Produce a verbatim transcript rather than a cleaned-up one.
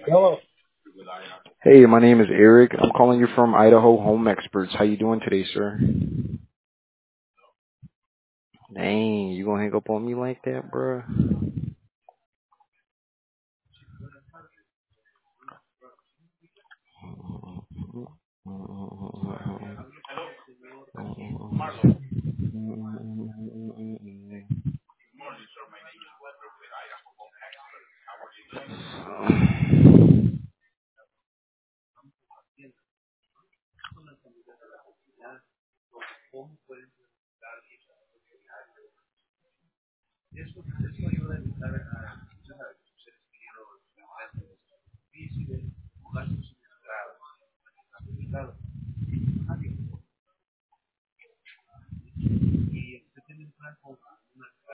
Hello. Hey, my name is Eric. I'm calling you from Idaho Home Experts. How you doing today, sir? Dang, you gonna hang up on me like that, bruh?